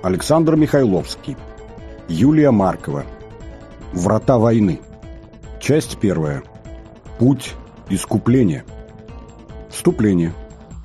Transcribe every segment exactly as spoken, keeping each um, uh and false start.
Александр Михайловский. Юлия Маркова. Врата войны. Часть первая. Путь искупления. Вступление.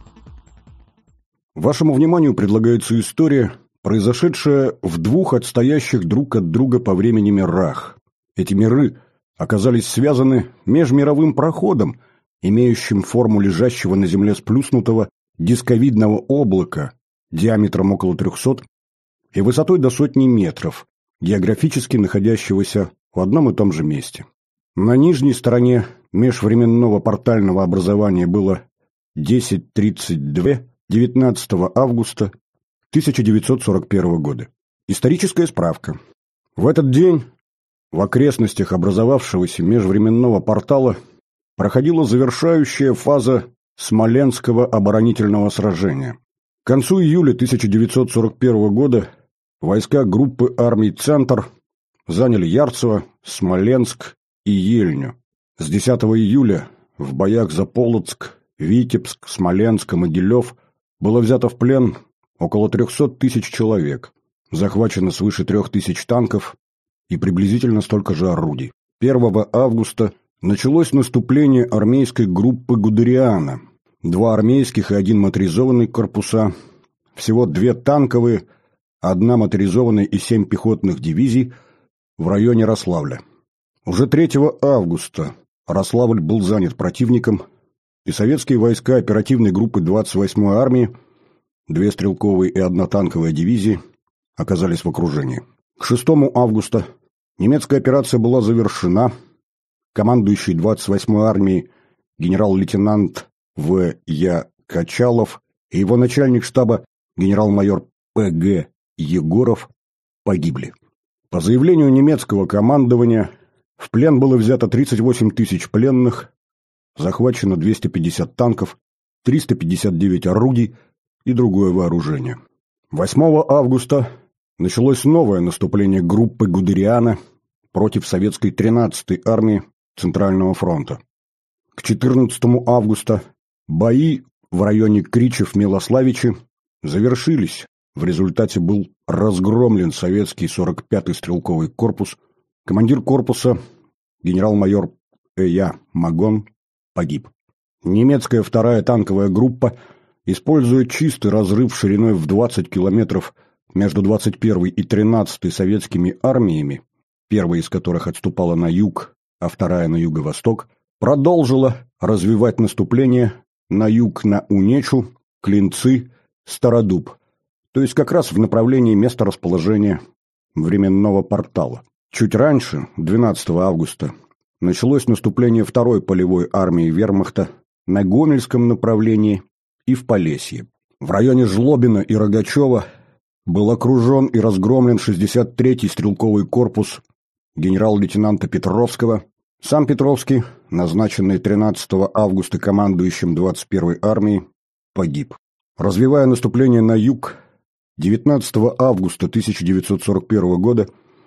Вашему вниманию предлагается история, произошедшая в двух отстоящих друг от друга по времени мирах. Эти миры оказались связаны межмировым проходом, имеющим форму лежащего на земле сплюснутого дисковидного облака диаметром около трехсот и высотой до сотни метров, географически находящегося в одном и том же месте. На нижней стороне межвременного портального образования было десять тридцать два девятнадцатого августа тысяча девятьсот сорок первого года. Историческая справка. В этот день в окрестностях образовавшегося межвременного портала проходила завершающая фаза Смоленского оборонительного сражения. К концу июля тысяча девятьсот сорок первого года войска группы армий «Центр» заняли Ярцево, Смоленск и Ельню. С десятого июля в боях за Полоцк, Витебск, Смоленск и Могилев было взято в плен около трехсот тысяч человек, захвачено свыше трех тысяч танков и приблизительно столько же орудий. первого августа началось наступление армейской группы Гудериана. Два армейских и один моторизованный корпуса, всего две танковые, одна моторизованная и семь пехотных дивизий в районе Рославля. Уже третьего августа Рославль был занят противником, и советские войска оперативной группы двадцать восьмой армии, две стрелковые и одна танковая дивизии, оказались в окружении. К шестому августа немецкая операция была завершена. Командующий двадцать восьмой армией генерал-лейтенант В. Я. Качалов и его начальник штаба генерал-майор П. Г. Егоров погибли. По заявлению немецкого командования в плен было взято тридцать восемь тысяч пленных, захвачено двести пятьдесят танков, триста пятьдесят девять орудий и другое вооружение. восьмого августа началось новое наступление группы Гудериана против советской тринадцатой армии Центрального фронта. К четырнадцатому августа бои в районе Кричев-Милославичи завершились. В результате был разгромлен советский сорок пятый стрелковый корпус. Командир корпуса, генерал-майор Э.Я. Магон, погиб. Немецкая вторая танковая группа, используя чистый разрыв шириной в двадцать километров между двадцать первой и тринадцатой советскими армиями, первая из которых отступала на юг, а вторая на юго-восток, продолжила развивать наступление на юг на Унечу, Клинцы, Стародуб, то есть как раз в направлении места расположения временного портала. Чуть раньше, двенадцатого августа, началось наступление второй полевой армии вермахта на Гомельском направлении и в Полесье. В районе Жлобина и Рогачева был окружен и разгромлен шестьдесят третий стрелковый корпус генерал-лейтенанта Петровского. Сам Петровский, назначенный тринадцатого августа командующим двадцать первой армией, погиб. Развивая наступление на юг, девятнадцатого августа тысяча девятьсот сорок первого года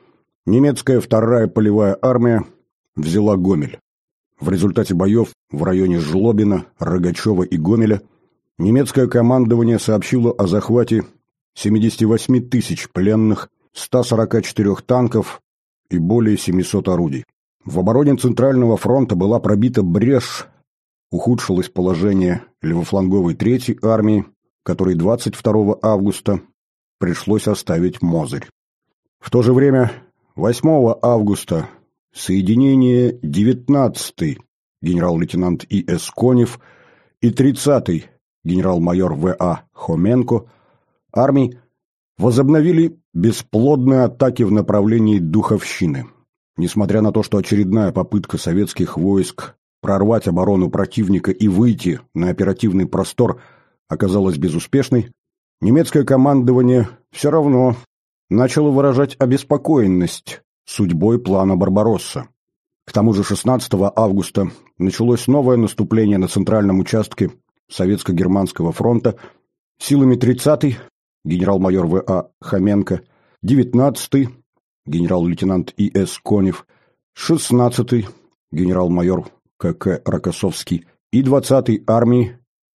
немецкая вторая полевая армия взяла Гомель. В результате боев в районе Жлобина, Рогачева и Гомеля немецкое командование сообщило о захвате семидесяти восьми тысяч пленных, ста сорока четырёх танков и более семисот орудий. В обороне Центрального фронта была пробита брешь, ухудшилось положение левофланговой третьей армии, которой двадцать второго августа пришлось оставить Мозырь. В то же время восьмого августа соединение девятнадцатой генерал-лейтенант И С Конев и тридцатой генерал-майор В А Хоменко армий возобновили бесплодные атаки в направлении Духовщины. Несмотря на то, что очередная попытка советских войск прорвать оборону противника и выйти на оперативный простор оказалась безуспешной, немецкое командование все равно начало выражать обеспокоенность судьбой плана Барбаросса. К тому же шестнадцатого августа началось новое наступление на центральном участке Советско-Германского фронта силами тридцатой генерал-майор В А Хоменко, девятнадцатой генерал-лейтенант И С Конев, шестнадцатой генерал-майор К К Рокоссовский и двадцатой армии